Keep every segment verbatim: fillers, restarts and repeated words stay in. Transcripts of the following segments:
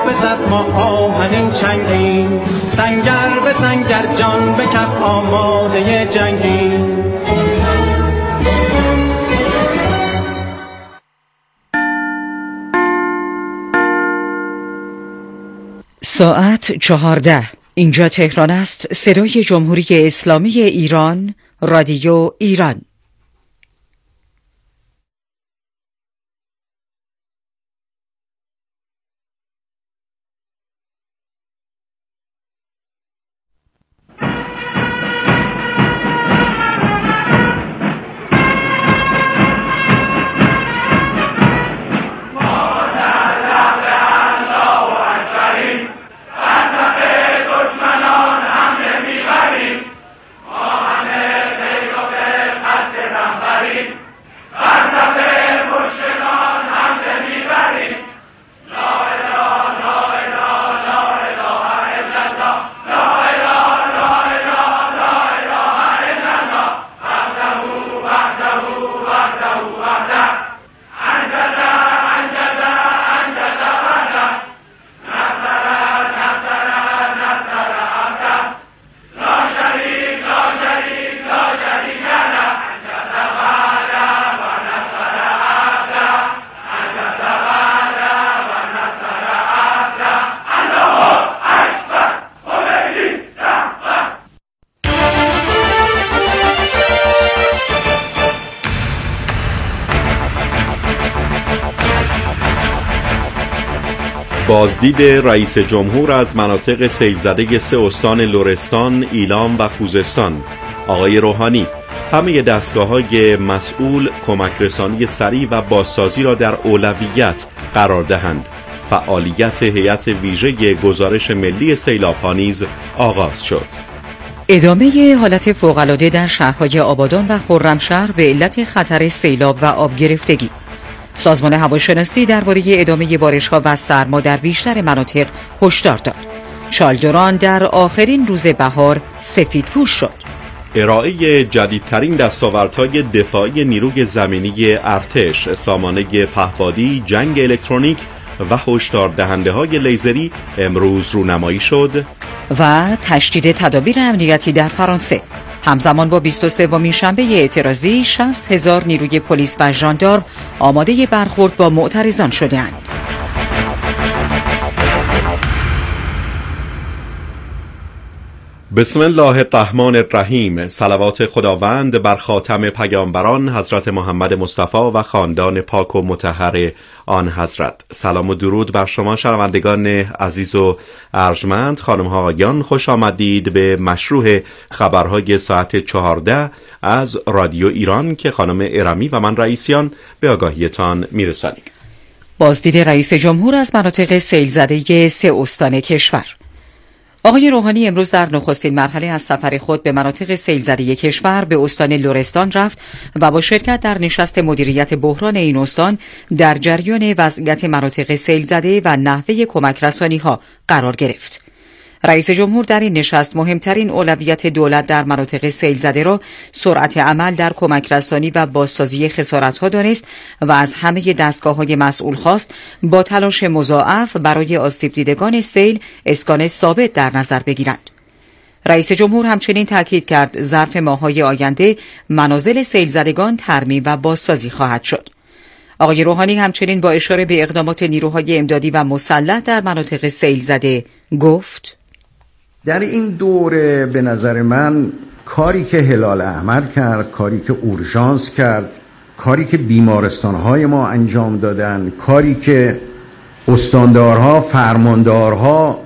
بزد ما آهنین چنگین، سنگر به سنگر جان به کف آماده جنگین. ساعت چهارده. اینجا تهران است. صدای جمهوری اسلامی ایران، رادیو ایران. بازدید رئیس جمهور از مناطق سیل‌زده سه استان لرستان، ایلام و خوزستان. آقای روحانی همه دستگاه‌های مسئول کمک رسانی سریع و بازسازی را در اولویت قرار دهند. فعالیت هیئت ویژه گزارش ملی سیلاب‌ها نیز آغاز شد. ادامه حالت فوق‌العاده در شهرهای آبادان و خرمشهر به علت خطر سیلاب و آب گرفتگی. سازمان هواشناسی درباره ادامه بارش‌ها و سرما در بیشتر مناطق هشدار داد. چالدران در آخرین روز بهار سفیدپوش شد. ارائه جدیدترین دستاوردهای دفاعی نیروی زمینی ارتش، سامانه پهپادی، جنگ الکترونیک و هشدار دهنده‌های لیزری امروز رونمایی شد. و تشدید تدابیر امنیتی در فرانسه. همزمان با بیست و سومین شنبه اعتراضی شصت هزار نیروی پلیس و ژاندارم آماده برخورد با معترضان شدند. بسم الله الرحمن الرحیم. صلوات خداوند بر خاتم پیامبران حضرت محمد مصطفی و خاندان پاک و مطهر آن حضرت. سلام و درود بر شما شنوندگان عزیز و ارجمند. خانم ها آقایان، خوش آمدید به مشروع خبرهای ساعت چهارده از رادیو ایران که خانم ارمی و من رئیسیان به آگاهیتان میرسانیم. بازدید رئیس جمهور از مناطق سیل‌زده سه استان کشور. آقای روحانی امروز در نخستین مرحله از سفر خود به مناطق سیل‌زده کشور به استان لرستان رفت و با شرکت در نشست مدیریت بحران این استان در جریان وضعیت مناطق سیل‌زده و نحوه کمک رسانی‌ها قرار گرفت. رئیس جمهور در این نشست مهمترین اولویت دولت در مناطق سیل‌زده را سرعت عمل در کمک رسانی و بازسازی خسارت‌ها دانست و از همه دستگاه‌های مسئول خواست با تلاش مضاعف برای آسیب دیدگان سیل اسکان ثابت در نظر بگیرند. رئیس جمهور همچنین تاکید کرد ظرف ماه‌های آینده منازل سیل‌زدگان ترمیم و بازسازی خواهد شد. آقای روحانی همچنین با اشاره به اقدامات نیروهای امدادی و مسلح در مناطق سیل‌زده گفت: در این دوره به نظر من کاری که هلال احمر کرد، کاری که اورژانس کرد، کاری که بیمارستانهای ما انجام دادن، کاری که استاندارها، فرماندارها،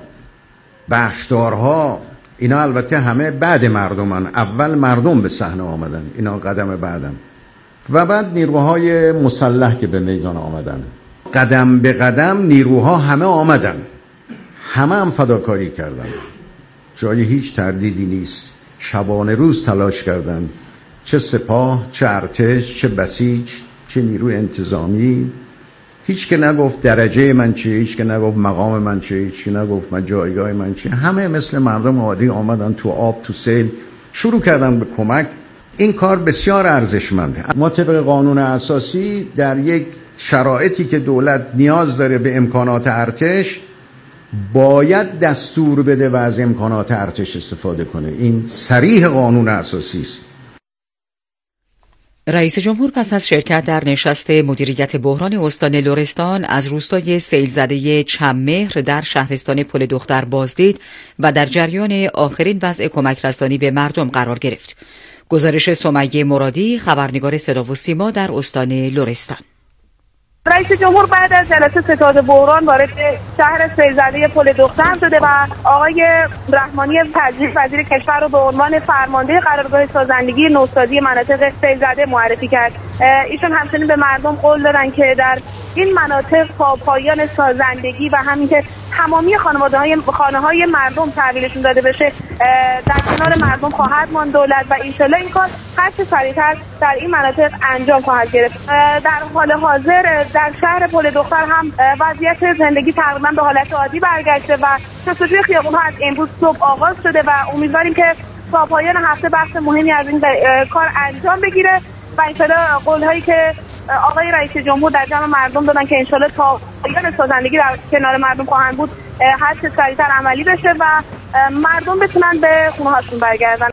بخشدارها، اینا البته همه بعد مردمن، اول مردم به صحنه آمدن، اینا قدم بعدم، و بعد نیروهای مسلح که به میدان آمدن. قدم به قدم نیروها همه آمدن، همه هم فداکاری کردن، جای هیچ تردیدی نیست. شبانه روز تلاش کردن، چه سپاه، چه ارتش، چه بسیج، چه نیروی انتظامی. هیچ که نگفت درجه من چیه، هیچ که نگفت مقام من چیه، هیچ که نگفت من جایگاه من چیه. همه مثل مردم عادی آمدن تو آب، تو سیل، شروع کردن به کمک. این کار بسیار ارزشمنده. ما طبق قانون اساسی در یک شرایطی که دولت نیاز داره به امکانات ارتش، باید دستور بده و از امکانات ارتش استفاده کنه. این صریح قانون اساسی است. رئیس جمهور پس از شرکت در نشست مدیریت بحران استان لرستان از روستای سیلزده چممهر در شهرستان پل دختر بازدید و در جریان آخرین وضع کمک رسانی به مردم قرار گرفت. گزارش سمیه مرادی، خبرنگار صدا و سیما در استان لرستان. رئیس جمهور بعد از جلسه ستاد بحران وارد شهر سیلزده پل دختر شده و آقای رحمانی تجریب وزیر کشور رو به عنوان فرمانده قرارگاه سازندگی نوسازی مناطق سیلزده معرفی کرد. ایشون همچنین به مردم قول دادن که در این مناطق تا پایان سازندگی و همین که تمامی خانواده‌های خانه‌های مردم تحویلشون داده بشه در کنار مردم خواهد ماند دولت و انشالله این کار هرچه سریعتر در این مناطق انجام خواهد گرفت. در حال حاضر در شهر پل دختر هم وضعیت زندگی تقریبا به حالت عادی برگشته و جستجوی خیابون‌ها از امروز صبح آغاز شده و امیدواریم که تا پایان هفته بخش مهمی از این کار انجام بگیره و انشالله قول‌هایی که آقای رئیس جمهور در جمع مردم دادن که انشالله تا پایان سازندگی در کنار مردم خواهند بود هر چه سریعتر عملی بشه و مردم بتونن به خونه‌هاشون برگردن.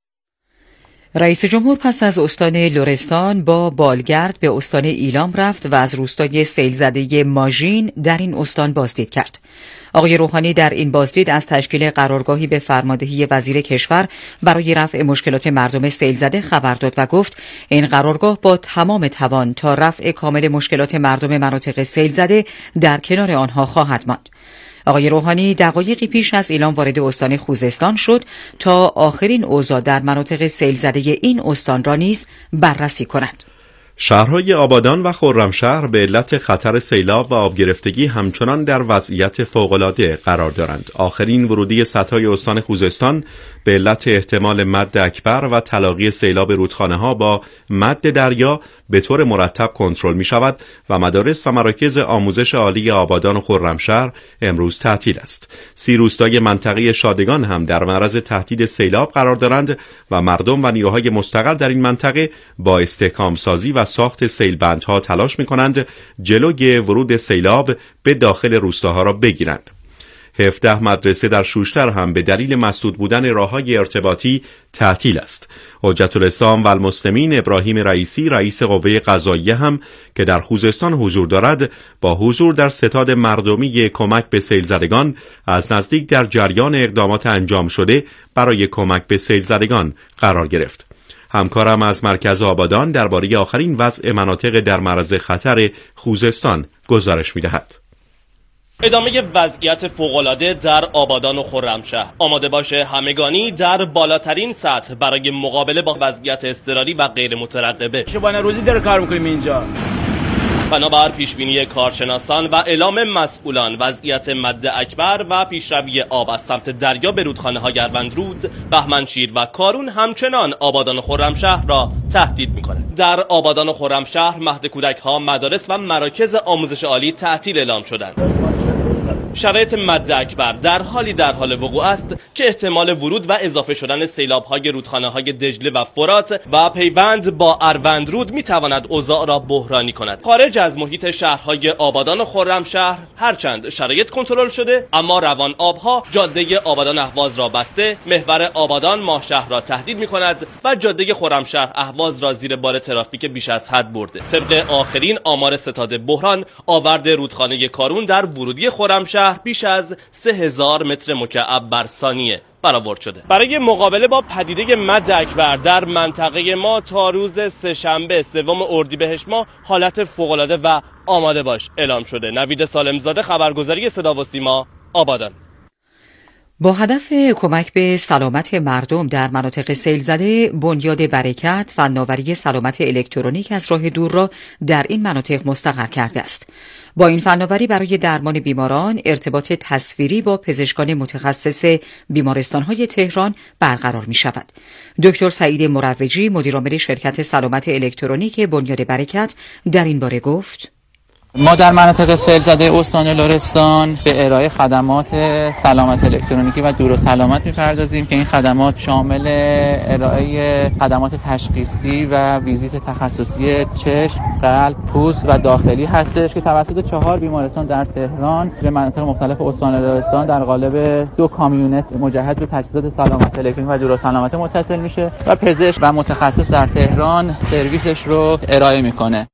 رئیس جمهور پس از استان لرستان با بالگرد به استان ایلام رفت و از روستای سیلزده ماژین در این استان بازدید کرد. آقای روحانی در این بازدید از تشکیل قرارگاهی به فرماندهی وزیر کشور برای رفع مشکلات مردم سیلزده خبر داد و گفت این قرارگاه با تمام توان تا رفع کامل مشکلات مردم مناطق سیلزده در کنار آنها خواهد ماند. آقای روحانی دقایقی پیش از ایلام وارد استان خوزستان شد تا آخرین اوضاع در مناطق سیلزده این استان را نیز بررسی کند. شهرهای آبادان و خرمشهر به علت خطر سیلاب و آبگرفتگی همچنان در وضعیت فوق‌العاده قرار دارند. آخرین ورودی سدهای استان خوزستان به علت احتمال مد اکبر و تلاقی سیلاب رودخانه‌ها با مد دریا به طور مرتب کنترل می شود و مدارس و مراکز آموزش عالی آبادان و خرمشهر امروز تعطیل است. سی روستای منطقه شادگان هم در معرض تهدید سیلاب قرار دارند و مردم و نیروهای مستقل در این منطقه با استحکام سازی و ساخت سیلبندها تلاش می کنند جلوی ورود سیلاب به داخل روستاها را بگیرند. هفده مدرسه در شوشتر هم به دلیل مسدود بودن راههای ارتباطی تعطیل است. حجت الاسلام و المسلمین ابراهیم رئیسی رئیس قوه قضاییه هم که در خوزستان حضور دارد با حضور در ستاد مردمی کمک به سیلزدگان از نزدیک در جریان اقدامات انجام شده برای کمک به سیلزدگان قرار گرفت. همکارم از مرکز آبادان درباره آخرین وضع مناطق در معرض خطر خوزستان گزارش می‌دهد. ادامه وضعیت فوق‌العاده در آبادان و خرمشهر. آماده باشه همگانی در بالاترین سطح برای مقابله با وضعیت اضطراری و غیر مترقبه. شبانه روزی داره کار می‌کنیم اینجا. بنابر پیشبینی کارشناسان و اعلام مسئولان وضعیت مد اکبر و پیشروی آب از سمت دریا به رودخانه‌های اروندرود، بهمنشیر و کارون همچنان آبادان و خرمشهر را تهدید می‌کند. در آبادان و خرمشهر مهد کودک‌ها، مدارس و مراکز آموزش عالی تعطیل اعلام شدند. شرایط مد اکبر در حالی در حال وقوع است که احتمال ورود و اضافه شدن سیلاب‌های رودخانه‌های دجله و فرات و پیوند با اروندرود می‌تواند اوضاع را بحرانی کند. خارج از محیط شهرهای آبادان و خرمشهر هرچند شرایط کنترل شده، اما روان آبها جاده آبادان اهواز را بسته، محور آبادان ماهشهر را تهدید می‌کند و جاده خرمشهر اهواز را زیر بار ترافیک بیش از حد برده. طبق آخرین آمار ستاد بحران، آورد رودخانه کارون در ورودی خرمشهر بیش از سه هزار متر مکعب بر ثانیه برآورد شده. برای مقابله با پدیده مد اکبر در منطقه ما تا روز سه‌شنبه سوم اردیبهشت ماه حالت فوق‌العاده و آماده باش اعلام شده. نوید سالمزاده، خبرگزاری صدا و سیما، آبادان. با هدف کمک به سلامت مردم در مناطق سیلزده، بنیاد برکت فناوری سلامت الکترونیک از راه دور را در این مناطق مستقر کرده است. با این فناوری برای درمان بیماران ارتباط تصویری با پزشکان متخصص بیمارستان‌های تهران برقرار می‌شود. دکتر سعید مروجی، مدیرعامل شرکت سلامت الکترونیک بنیاد برکت، در این باره گفت: ما در مناطق سیل زده استان لرستان به ارائه خدمات سلامت الکترونیکی و دور و سلامت می‌پردازیم که این خدمات شامل ارائه خدمات تشخیصی و ویزیت تخصصی چشم، قلب، پوست و داخلی هستش که توسط چهار بیمارستان در تهران به مناطق مختلف استان لرستان در قالب دو کامیونت مجهز به تجهیزات سلامت الکترونیکی و دور و سلامت متصل میشه و پزشک و متخصص در تهران سرویسش رو ارائه میکنه.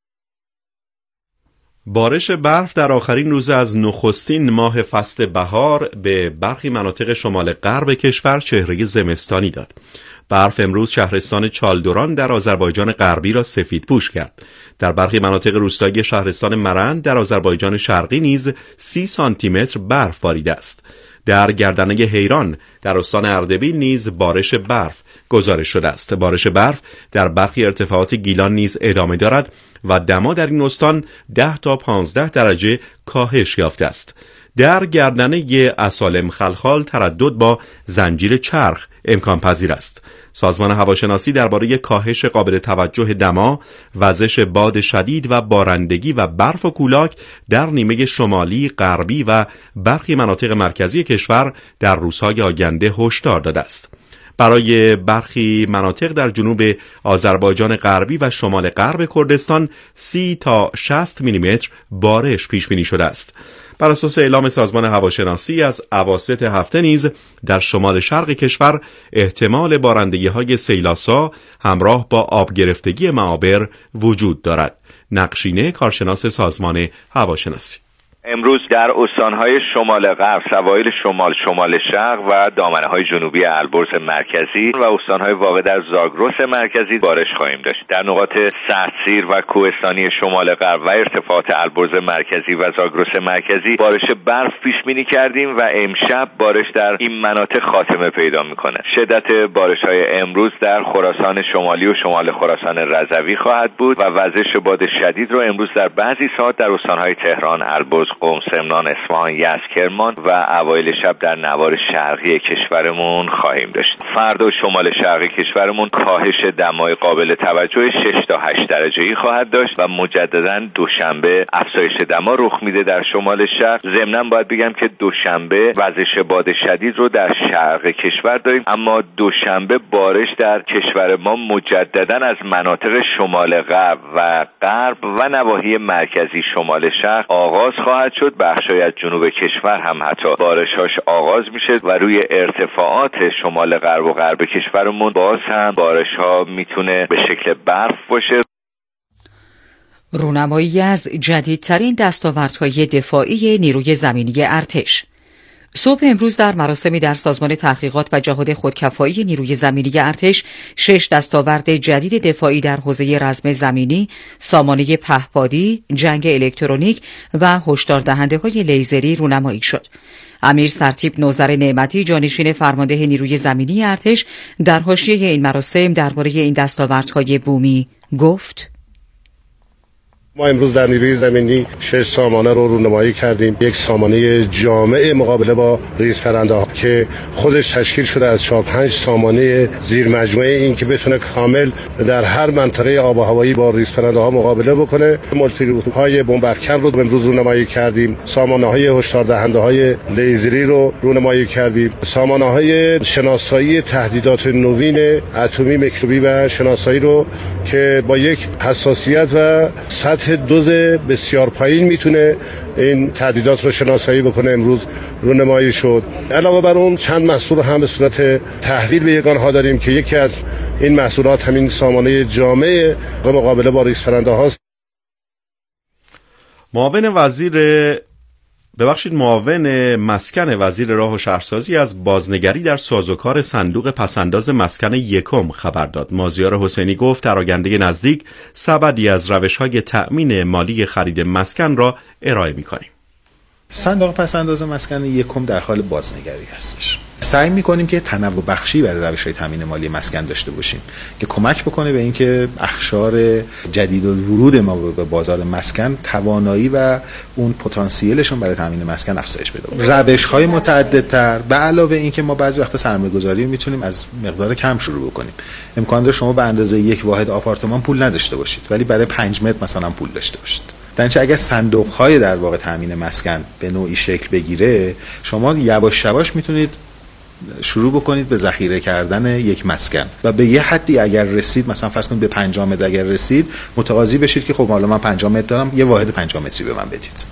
بارش برف در آخرین روز از نخستین ماه فصل بهار به برخی مناطق شمال غرب کشور چهره زمستانی داد. برف امروز شهرستان چالدوران در آذربایجان غربی را سفیدپوش کرد. در برخی مناطق روستایی شهرستان مرند در آذربایجان شرقی نیز سی سانتی متر برف باریده است. در گردنه حیران در استان اردبیل نیز بارش برف گزارش شده است. بارش برف در برخی ارتفاعات گیلان نیز ادامه دارد و دما در این استان ده تا پانزده درجه کاهش یافته است. در گردنه اسالم خلخال تردد با زنجیر چرخ امکان پذیر است. سازمان هواشناسی درباره کاهش قابل توجه دما، وزش باد شدید و بارندگی و برف و کولاک در نیمه شمالی، غربی و برخی مناطق مرکزی کشور در روزهای آینده هشدار داده است. برای برخی مناطق در جنوب آذربایجان غربی و شمال غرب کردستان سی تا شصت میلیمتر بارش پیش بینی شده است. بر اساس اعلام سازمان هواشناسی از اواسط هفته نیز در شمال شرق کشور احتمال بارندگی‌های سیلاسا همراه با آب گرفتگی معابر وجود دارد. نقشینه کارشناس سازمان هواشناسی: امروز در استانهای شمال غرب، سواحل شمال، شمال شرق و دامنه‌های جنوبی البرز مرکزی و استانهای واقع در زاگرس مرکزی بارش خواهیم داشت. در نقاط سردسیر و کوهستانی شمال غرب و ارتفاعات البرز مرکزی و زاگرس مرکزی بارش برف پیش بینی کردیم و امشب بارش در این مناطق خاتمه پیدا میکنه. شدت بارش‌های امروز در خراسان شمالی و شمال خراسان رضوی خواهد بود و وزش باد شدید رو امروز در بعضی ساعات در استانهای تهران، البرز، قم، سمنان، اصفهان، یزد، کرمان و اوایل شب در نوار شرقی کشورمون خواهیم داشت. فردا شمال شرقی کشورمون کاهش دمای قابل توجه شش تا هشت درجه‌ای خواهد داشت و مجددا دوشنبه افزایش دما رخ میده در شمال شرق. ضمناً باید بگم که دوشنبه وزش باد شدید رو در شرق کشور داریم، اما دوشنبه بارش در کشور ما مجددا از مناطق شمال غرب و غرب و نواحی مرکزی شمال شرق آغاز خواهد شد. بخشای از جنوب کشور هم حتی بارشاش آغاز میشه و روی ارتفاعات شمال غرب و غرب کشورمون باز هم بارش‌ها میتونه به شکل برف باشه. رونمایی از جدیدترین دستاوردهای دفاعی نیروی زمینی ارتش. صبح امروز در مراسمی در سازمان تحقیقات و جهاد خودکفایی نیروی زمینی ارتش شش دستاورد جدید دفاعی در حوزه رزم زمینی، سامانه پهپادی، جنگ الکترونیک و هشداردهنده‌های لیزری رونمایی شد. امیر سرتیپ نوذر نعمتی جانشین فرمانده نیروی زمینی ارتش در حاشیه این مراسم درباره این دستاوردهای بومی گفت: ما امروز در نیروی زمینی شش سامانه رو رونمایی کردیم. یک سامانه جامع مقابله با ریزپرنده ها که خودش تشکیل شده از چهار پنج سامانه زیر مجموعه، این که بتونه کامل در هر منطقه آب و هوایی با ریزپرنده ها مقابله بکنه. مولتی های بمب افکن رو امروز رونمایی کردیم. سامانه های هشدار دهنده های لیزری رو رونمایی کردیم. سامانه های شناسایی تهدیدات نوین اتمی، میکروبی و شناسایی رو که با یک حساسیت و سطح دوز بسیار پایین میتونه این تهدیدات رو شناسایی بکنه امروز رونمایی شد. علاوه بر اون چند محصول هم به صورت تحویل به یگانها داریم که یکی از این محصولات همین سامانه جامع مقابله با ریزپرنده هاست. معاون وزیر ببخشید معاون مسکن وزیر راه و شهرسازی از بازنگری در سازوکار صندوق پسنداز مسکن یکم خبر داد. مازیار حسینی گفت در آینده نزدیک سبدی از روش‌های تأمین مالی خرید مسکن را ارائه می‌کنیم. صندوق پسنداز مسکن یکم در حال بازنگری هستش. سعی می‌کنیم که تنوع بخشی برای روش‌های تامین مالی مسکن داشته باشیم که کمک بکنه به اینکه اخشار جدید ورود ما به بازار مسکن توانایی و اون پتانسیلشون برای تامین مسکن افزایش پیدا کنه. روش‌های متعددتر به علاوه اینکه ما بعضی وقتا سرمایه‌گذاری می‌تونیم از مقدار کم شروع بکنیم. امکان داره شما به اندازه یک واحد آپارتمان پول نداشته باشید ولی برای پنج متر مثلا پول داشته باشید. در اینجا اگر صندوق‌های در واقع تامین مسکن به نوعی شکل بگیره، شما یواش یواش میتونید شروع بکنید به ذخیره کردن یک مسکن و به یه حدی اگر رسید، مثلا فرض کنید به پنجاه متر اگر رسید، متقاضی بشید که خب حالا من پنجاه متر دارم، یه واحد پنجاه متری به من بدید.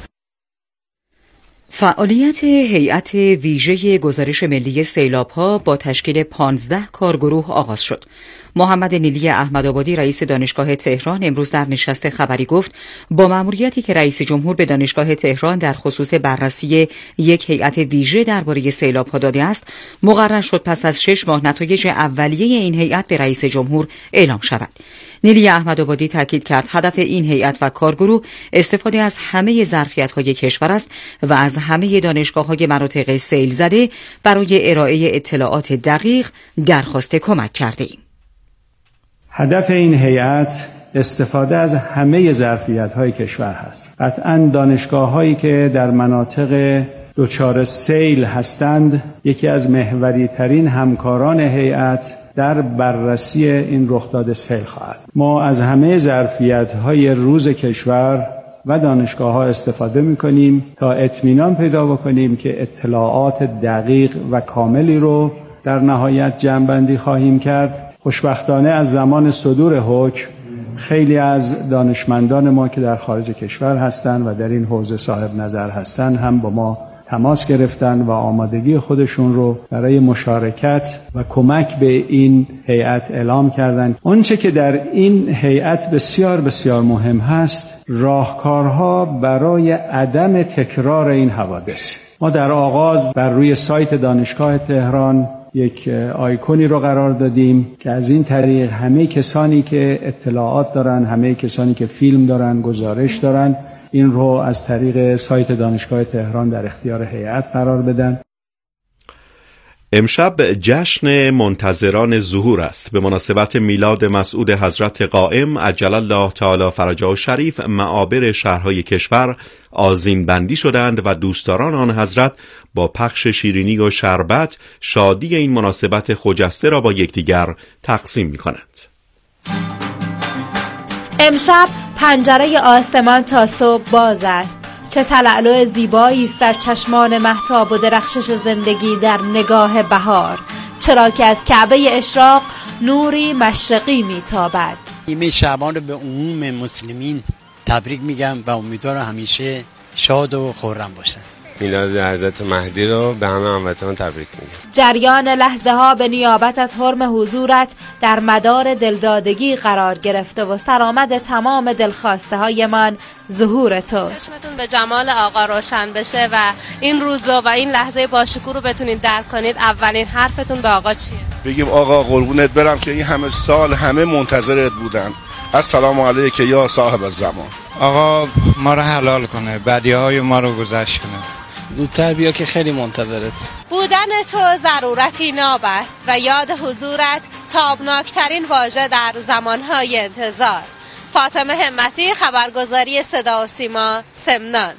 فعالیت هیئت ویژه گزارش ملی سیلاب‌ها با تشکیل پانزده کارگروه آغاز شد. محمد نیلی احمدآبادی رئیس دانشگاه تهران امروز در نشست خبری گفت با مأموریتی که رئیس جمهور به دانشگاه تهران در خصوص بررسی یک هیئت ویژه درباره سیلاب‌ها داده است، مقرر شد پس از شش ماه نتایج اولیه این هیئت به رئیس جمهور اعلام شود. نیلی احمدآبادی تاکید کرد هدف این هیئت و کارگروه استفاده از همه ظرفیت‌های کشور است و از همه دانشگاه‌های مناطق سیل زده برای ارائه اطلاعات دقیق درخواست کمک کرده ایم. هدف این هیئت استفاده از همه ظرفیت‌های کشور هست. قطعاً دانشگاه‌هایی که در مناطق دچار سیل هستند یکی از محوری‌ترین همکاران هیئت در بررسی این رخداد سیل خواهد. ما از همه ظرفیت‌های روز کشور و دانشگاه‌ها استفاده می‌کنیم تا اطمینان پیدا بکنیم که اطلاعات دقیق و کاملی رو در نهایت جمع‌بندی خواهیم کرد. خوشبختانه از زمان صدور حکم خیلی از دانشمندان ما که در خارج کشور هستند و در این حوزه صاحب نظر هستند هم با ما تماس گرفتن و آمادگی خودشون رو برای مشارکت و کمک به این هیئت اعلام کردند. آنچه که در این هیئت بسیار بسیار مهم هست، راهکارها برای عدم تکرار این حوادث. ما در آغاز بر روی سایت دانشگاه تهران یک آیکونی رو قرار دادیم که از این طریق همه کسانی که اطلاعات دارن، همه کسانی که فیلم دارن، گزارش دارن، این رو از طریق سایت دانشگاه تهران در اختیار هیئت قرار بدن. امشب جشن منتظران ظهور است. به مناسبت میلاد مسعود حضرت قائم عجل الله تعالی فرجه شریف، معابر شهرهای کشور آذین بندی شدند و دوستداران آن حضرت با پخش شیرینی و شربت شادی این مناسبت خجسته را با یکدیگر تقسیم می‌کنند. امشب پنجره آسمان تا صبح باز است. چه تلالو زیبایی است در چشمان مهتاب و درخشش زندگی در نگاه بهار، چرا که از کعبه اشراق نوری مشرقی میتابد. نیمه شعبان رو به عموم مسلمین تبریک میگم و امیدوارم همیشه شاد و خرم باشن. میلاد حضرت مهدی رو به همه هموطنان تبریک میگم. جریان لحظه ها به نیابت از حرم حضورت در مدار دلدادگی قرار گرفته و سرآمد تمام دلخواسته های من ظهور توست. چشمتون به جمال آقا روشن بشه و این روز رو و این لحظه باشکوه رو بتونید درک کنید. اولین حرفتون به آقا چیه؟ بگیم آقا قربونت برم که این همه سال همه منتظرت بودن. السلام علیکم یا صاحب الزمان. آقا ما رو حلال کنه، بدیهای ما رو گذشت کنه. زودتر بیا که خیلی منتظرت. بودن تو ضرورتی ناب است و یاد حضورت تابناکترین واژه در زمانهای انتظار. فاطمه همتی، خبرگزاری صدا و سیما، سمنان.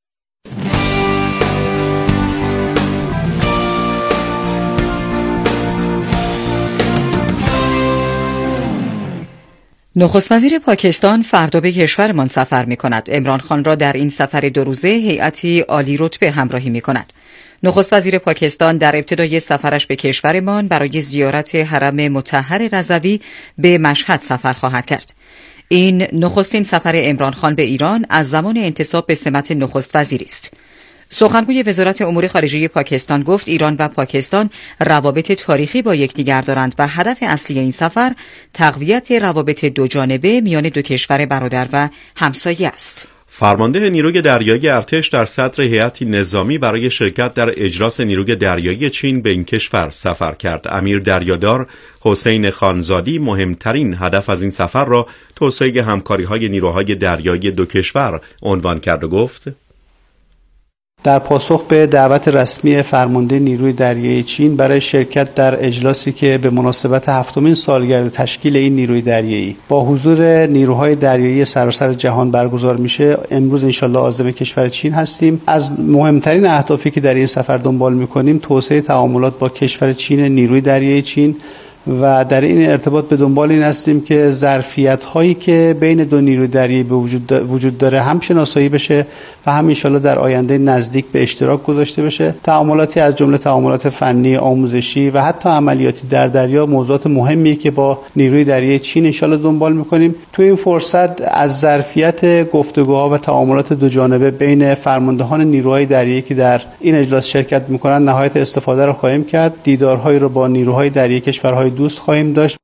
نخست وزیر پاکستان فردا به کشورمان سفر می کند. عمران خان را در این سفر دو روزه هیئتی عالی رتبه همراهی می کند. نخست وزیر پاکستان در ابتدای سفرش به کشورمان برای زیارت حرم مطهر رضوی به مشهد سفر خواهد کرد. این نخستین سفر عمران خان به ایران از زمان انتصاب به سمت نخست وزیری است. سخنگوی وزارت امور خارجه پاکستان گفت ایران و پاکستان روابط تاریخی با یکدیگر دارند و هدف اصلی این سفر تقویت روابط دو جانبه میان دو کشور برادر و همسایه است. فرمانده نیروی دریایی ارتش در صدر هیئتی نظامی برای شرکت در اجلاس نیروی دریایی چین به این کشور سفر کرد. امیر دریادار حسین خانزادی مهمترین هدف از این سفر را توسعه همکاری‌های نیروهای دریایی دو کشور عنوان کرد و گفت: در پاسخ به دعوت رسمی فرمانده نیروی دریایی چین برای شرکت در اجلاسی که به مناسبت هفتمین سالگرد تشکیل این نیروی دریایی با حضور نیروهای دریایی سراسر جهان برگزار میشه، امروز انشالله عازم کشور چین هستیم. از مهمترین اهدافی که در این سفر دنبال میکنیم توسعه تعاملات با کشور چین، نیروی دریایی چین و در این ارتباط به دنبال این هستیم که ظرفیت هایی که بین دو نیروی دریایی به وجود وجود داره هم شناسایی بشه و هم ان شاءالله در آینده نزدیک به اشتراک گذاشته بشه. تعاملاتی از جمله تعاملات فنی، آموزشی و حتی عملیاتی در دریا موضوعات مهمیه که با نیروی دریایی چین ان شاءالله دنبال میکنیم. تو این فرصت از ظرفیت گفتگوها و تعاملات دو جانبه بین فرماندهان نیروهای دریایی که در این اجلاس شرکت میکنن نهایت استفاده رو خواهیم کرد. دیدارهایی رو با نیروهای دریایی کشورهای دوست خواهیم داشت.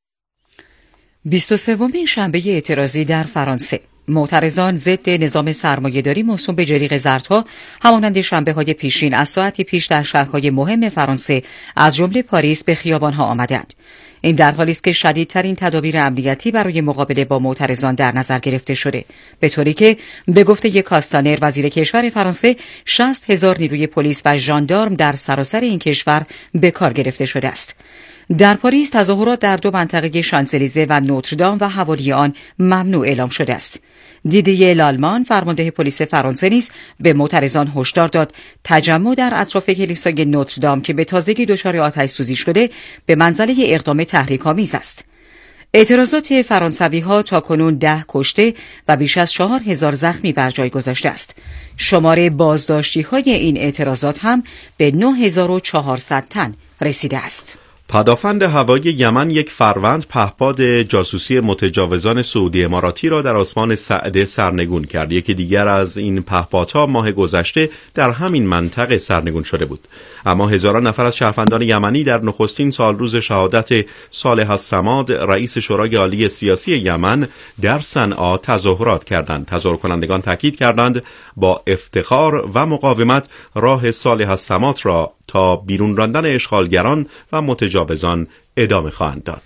بیست و سومین شنبه اعتراضی در فرانسه. معترضان ضد نظام سرمایه‌داری موسوم به جلیق زردها همانند شنبه‌های پیشین از ساعتی پیش در شهرهای مهم فرانسه از جمله پاریس به خیابان‌ها آمدند. این در حالی است که شدیدترین تدابیر امنیتی برای مقابله با معترضان در نظر گرفته شده، به طوری که به گفته یک کاستانر وزیر کشور فرانسه شصت هزار نیروی پلیس و ژاندارم در سراسر این کشور به کار گرفته شده است. در پاریس تظاهرات در دو منطقه شانزلیزه و نوتردام و حوالی آن ممنوع اعلام شده است. دیدیه لالمان فرمانده پلیس فرانسه نیز به معترضان هشدار داد تجمع در اطراف کلیسای نوتردام که به تازگی دچار آتش سوزی شده به منزله اقدام تحریک‌آمیز است. اعتراضات فرانسوی‌ها تاکنون ده کشته و بیش از چهار هزار زخمی بر جای گذاشته است. شمار بازداشتی‌های این اعتراضات هم به نه هزار و چهارصد تن رسیده است. پدافند هوایی یمن یک فروند پهپاد جاسوسی متجاوزان سعودی اماراتی را در آسمان سعده سرنگون کرد. یکی دیگر از این پهپادها ماه گذشته در همین منطقه سرنگون شده بود. اما هزاران نفر از شهروندان یمنی در نخستین سالروز شهادت صالح الصمد رئیس شورای عالی سیاسی یمن در صنعا تظاهرات کردند. تظاهر کنندگان تاکید کردند با افتخار و مقاومت راه صالح الصمد را تا بیرون راندن اشغالگران و متجاوزان ادامه خواهند داد.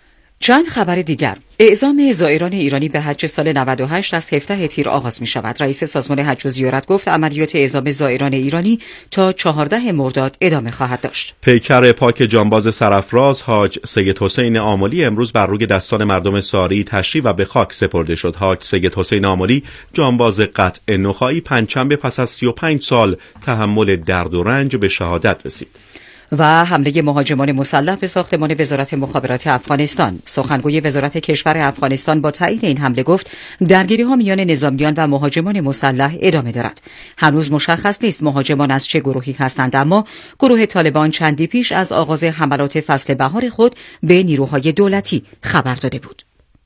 چند خبر دیگر. اعزام زائران ایرانی به حج سال نود و هشت از هفدهم تیر آغاز می شود. رئیس سازمان حج و زیارت گفت عملیات اعزام زائران ایرانی تا چهاردهم مرداد ادامه خواهد داشت. پیکر پاک جانباز سرافراز حاج سید حسین آملی امروز بر روی دستان مردم ساری تشریف و به خاک سپرده شد. حاج سید حسین آملی جانباز قطع نخاعی پنجشنبه پس از سی و پنج سال تحمل درد و رنج به شهادت رسید. و حمله مهاجمان مسلح به ساختمان وزارت مخابرات افغانستان. سخنگوی وزارت کشور افغانستان با تایید این حمله گفت درگیری‌ها میان نظامیان و مهاجمان مسلح ادامه دارد. هنوز مشخص نیست مهاجمان از چه گروهی هستند، اما گروه طالبان چندی پیش از آغاز حملات فصل بهار خود به نیروهای دولتی خبر داده بود.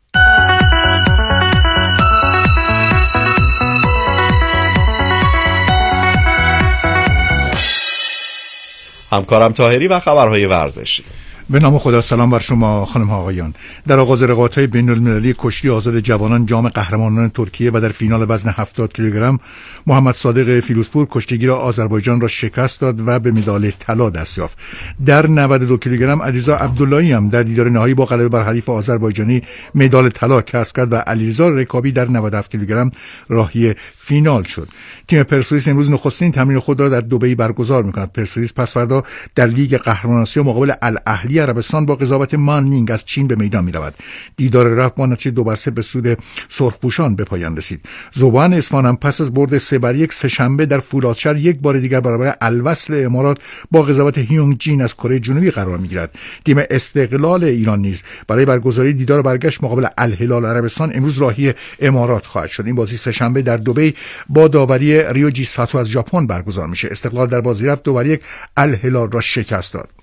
همکارم طاهری و خبرهای ورزشی. به نام خدا. سلام بر شما خانم ها آقایان. در آغاز رقابت‌های بین‌المللی کشتی آزاد جوانان جام قهرمانان ترکیه و در فینال وزن هفتاد کیلوگرم محمد صادق فیروزپور کشتیگیر آذربایجان را شکست داد و به مدال طلا دست یافت. در نود و دو کیلوگرم علیرضا عبداللهی هم در دیدار نهایی با غلبه بر حریف آذربایجانی مدال طلا کسب کرد و علیرضا رکابی در نود و هفت کیلوگرم راهی فینال شد. تیم پرسپولیس امروز نخستین تمرین خود را در دبی برگزار می‌کند. پرسپولیس پس فردا در لیگ قهرمانان آسیا مقابل الاهلی عربستان با قضاوت مانینگ از چین به میدان می‌رود. دیدار رفت با نتیجه دو بر سه به سود سرخپوشان به پایان رسید. زوبان اصفهان هم پس از برد سه بر یک سه‌شنبه در فولادشهر یک بار دیگر برابر الوصل امارات با قضاوت هیونگ جین از کره جنوبی قرار می‌گیرد. تیم استقلال ایران نیز برای برگزاری دیدار برگشت مقابل الهلال عربستان امروز راهی امارات خواهد شد. این بازی سه‌شنبه در دبی با داوری ریوجی ساتو از ژاپن برگزار میشه. استقلال در بازی رفت دو بر یک الهلال را شکست داد.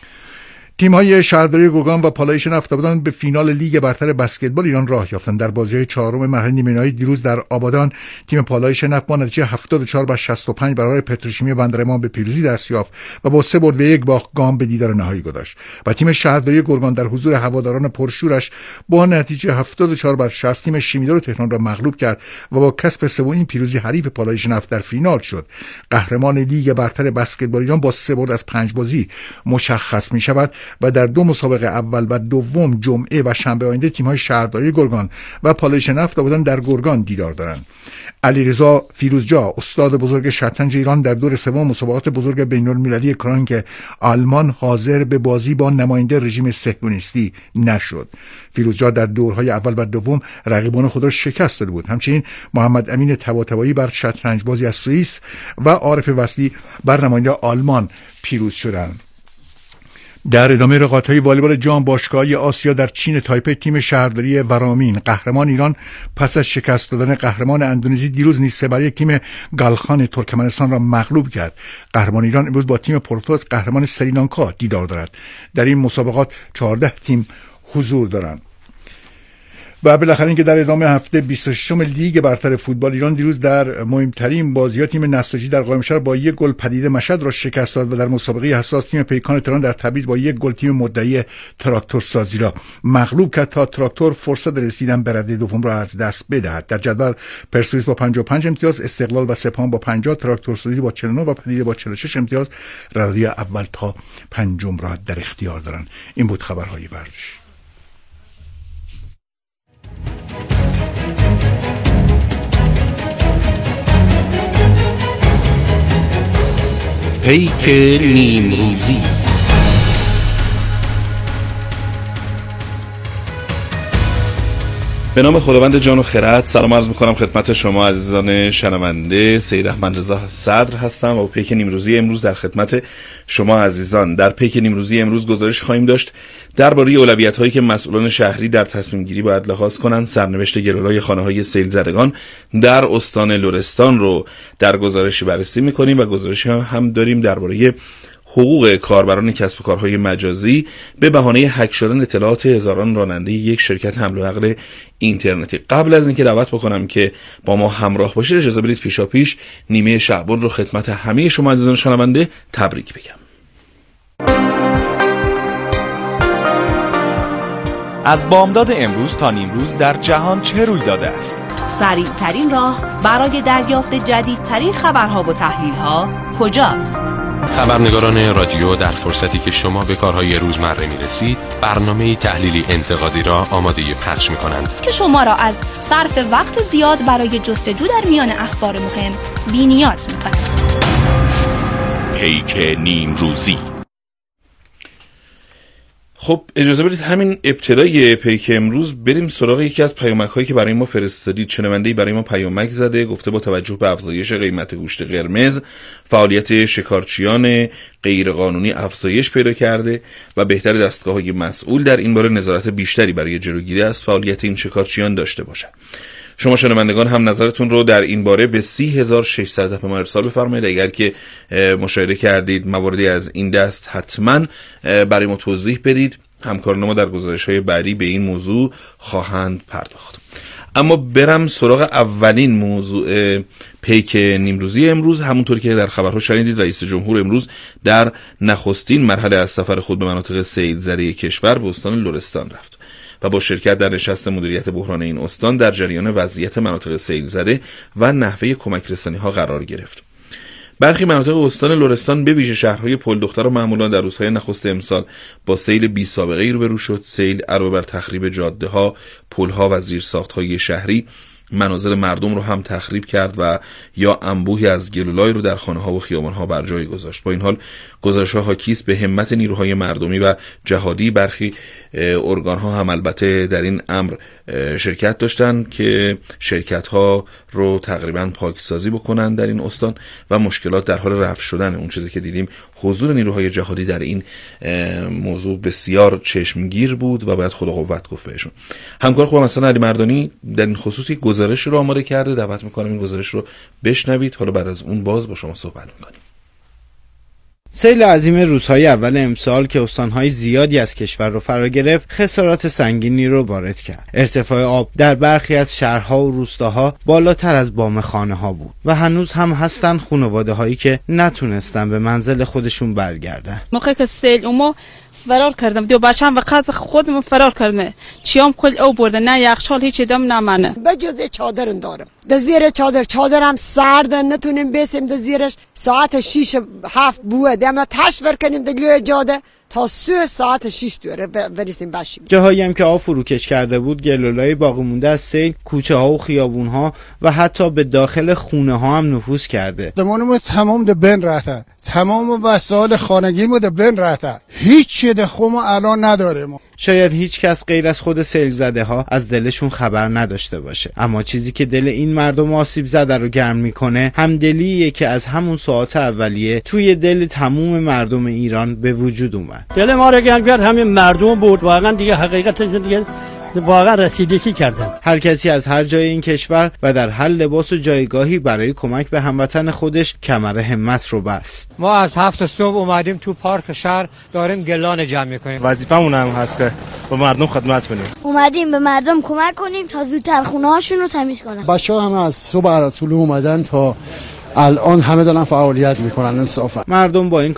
تیم‌های شهرداری گرگان و پالایش نفت آبادان به فینال لیگ برتر بسکتبال ایران راه یافتند. در بازی‌های چهارم مرحله نیمه‌نهایی دیروز در آبادان تیم پالایش نفت با نتیجه هفتاد و چهار بر شصت و پنج برابر پتروشیمی بندرمان به پیروزی دست یافت و با سه برد و یک باخت گام به دیدار نهایی گذاشت. و تیم شهرداری گرگان در حضور هواداران پرشورش با نتیجه هفتاد و چهار بر شصت تیم شیمیدار تهران را مغلوب کرد و با کسب سومین پیروزی حریف پالایش نفت در فینال شد. قهرمان لیگ برتر بسکتبال ایران با سه برد از پنج بازی مشخص می‌شود و در دو مسابقه اول و دوم جمعه و شنبه آینده تیم‌های شهرداری گرگان و پالایش نفت آبادان در گرگان دیدار دارند. علیرضا فیروزجا استاد بزرگ شطرنج ایران در دور سوم مسابقات بزرگ بین‌المللی کرانک آلمان حاضر به بازی با نماینده رژیم صهیونیستی نشد. فیروزجا در دورهای اول و دوم رقیبان خود را شکست داده بود. همچنین محمد امین طباطبایی بر شطرنج بازی از سوئیس و عارف وصلی بر نماینده آلمان پیروز شدند. در ادامه رقابت‌های والیبال جام باشگاه‌های آسیا در چین تایپه تیم شهرداری ورامین قهرمان ایران پس از شکست دادن قهرمان اندونزی دیروز نیز سه بر یک تیم گالخان ترکمنستان را مغلوب کرد. قهرمان ایران امروز با تیم پورتوس قهرمان سریلانکا دیدار دارد. در این مسابقات چهارده تیم حضور دارند. و بالاخره اینکه در ادامه هفته بیست و ششم لیگ برتر فوتبال ایران دیروز در مهمترین بازی‌ها تیم نساجی در قائمشهر با یک گل پدید مشهد را شکست داد و در مسابقه حساس تیم پیکان تهران در تبریز با یک گل تیم مدعی تراکتور سازی را مغلوب کرد تا تراکتور فرصت رسیدن به رده دوم را از دست بدهد. در جدول پرسپولیس با پنجاه و پنج امتیاز، استقلال و سپاهان با پنجاه، تراکتور سازی با چهل و نه و پدیده با چهل و شش امتیاز رده اول تا پنجم را در اختیار دارند. این بود خبرهای ورزشی. پیک نیمروزی. به نام خداوند جان و خرد سلام عرض میکنم خدمت شما عزیزان شنونده. سید احمد رضا صدر هستم و پیک نیمروزی امروز در خدمت شما عزیزان. در پیک نیمروزی امروز گزارش خواهیم داشت درباره اولویت هایی که مسئولان شهری در تصمیم گیری باید لحاظ کنند. سرنوشت گلولای خانه های سیل زدگان در استان لرستان رو در گزارشی بررسی میکنیم و گزارشی هم داریم درباره حقوق کاربران کسب و کارهای مجازی به بهانه هک شدن اطلاعات هزاران راننده یک شرکت حمل و نقل اینترنتی. قبل از اینکه دعوت بکنم که با ما همراه باشید اجازه بدید پیشاپیش نیمه شعبان رو خدمت همه شما عزیزان شنونده تبریک بگم. از بامداد امروز تا نیمروز در جهان چه روی داده است؟ سریع ترین راه برای دریافت جدیدترین خبرها و تحلیلها کجاست؟ خبرنگاران رادیو در فرصتی که شما به کارهای روزمره میرسید برنامه تحلیلی انتقادی را آماده پخش میکنند که شما را از صرف وقت زیاد برای جستجو در میان اخبار مهم بی نیاز میکنند. پیک نیمروزی. خب اجازه بدید همین ابتدای پیک امروز بریم سراغ یکی از پیامک هایی که برای ما فرستادید. شنونده‌ای برای ما پیامک زده، گفته با توجه به افزایش قیمت گوشت قرمز فعالیت شکارچیان غیرقانونی افزایش پیدا کرده و بهتر دستگاه‌های مسئول در این باره نظارت بیشتری برای جلوگیری از فعالیت این شکارچیان داشته باشند. شما شنوندگان هم نظرتون رو در این باره به سی هزار و ششصد به ما ارسال بفرمایید. اگر که مشاهده کردید مواردی از این دست حتما برای ما توضیح بدید. همکاران ما در گزارش‌های بعدی به این موضوع خواهند پرداخت. اما برم سراغ اولین موضوع پیک نیمروزی امروز. همونطور که در خبرها شنیدید رئیس جمهور امروز در نخستین مرحله از سفر خود به مناطق سیل زده کشور به استان لرستان رفت و با شرکت در نشست مدیریت بحران این استان در جریان وضعیت مناطق سیل زده و نحوه کمک رسانی ها قرار گرفت. برخی مناطق استان لرستان به ویژه شهرهای پلدختر و معمولان در روزهای نخست امسال با سیل بی سابقه ای روبرو شد. سیل علاوه بر تخریب جاده ها، پل ها و زیرساخت های شهری منازل مردم رو هم تخریب کرد و یا انبوهی از گلولای رو در خانه ها و خیابان ها بر جای گذاشت. با این حال گزارش ها حاکیست به همت نیروهای مردمی و جهادی. برخی ارگان ها هم البته در این امر شرکت داشتن که شرکت ها رو تقریبا پاکسازی بکنن در این استان و مشکلات در حال رفع شدن. اون چیزی که دیدیم حضور نیروهای جهادی در این موضوع بسیار چشمگیر بود و باید خدا قوت گفت بهشون. همکار خوبم مثلا علی مردانی در این خصوص یک گزارش رو آماده کرده. دعوت میکنم این گزارش رو بشنوید. حالا بعد از اون باز با شما صحبت میکنیم. سیل عظیم روزهای اول امسال که استانهای زیادی از کشور رو فرا گرفت خسارات سنگینی رو وارد کرد. ارتفاع آب در برخی از شهرها و روستاها بالاتر از بام خانه ها بود و هنوز هم هستن خانواده هایی که نتونستن به منزل خودشون برگردن. موقعی که سیل اومد فرار کردم دیو بچه‌م وقت خودم فرار کردم. چیام کل او برده نه یخچال هیچ دم نمانه. به جز چادر دارم. در زیر چادر چادرم سرد نتونیم بیسیم در زیرش. ساعت شش هفت بوه دم تشور کنیم در گلوی جاده تا سه ساعت شش دوره بریسیم باشیم. جاهایی هم که آب فروکش کرده بود گلولای باقی مونده از سیل کوچه ها و خیابون ها و حتی به داخل خونه ها هم نفوذ کرده. دمانم تمام ده بین رفته. تمام وسایل خانگیمو ده بین رفته، هیچ چیز خوم الان نداریم. شاید هیچ کس غیر از خود سیل زده ها از دلشون خبر نداشته باشه، اما چیزی که دل این مردم آسیب زده رو گرم میکنه همدلیه که از همون ساعات اولیه توی دل تموم مردم ایران به وجود اومد. دل ما رو گرم کرد همین مردم بود، واقعا دیگه حقیقتش دیگه واقعا رسیدگی کردن. هر کسی از هر جای این کشور و در هر لباس و جایگاهی برای کمک به هموطن خودش کمر همت رو بست. ما از هفت صبح اومدیم تو پارک شهر داریم گلان جمع میکنیم. وظیفمون هم هست که به مردم خدمت کنیم. اومدیم به مردم کمک کنیم تا زودتر خونه‌هاشون رو تمیز کنن. بچه‌ها هم از صبح طلوع اومدن تا الان همه دارن فعالیت میکنن انصافا. مردم با این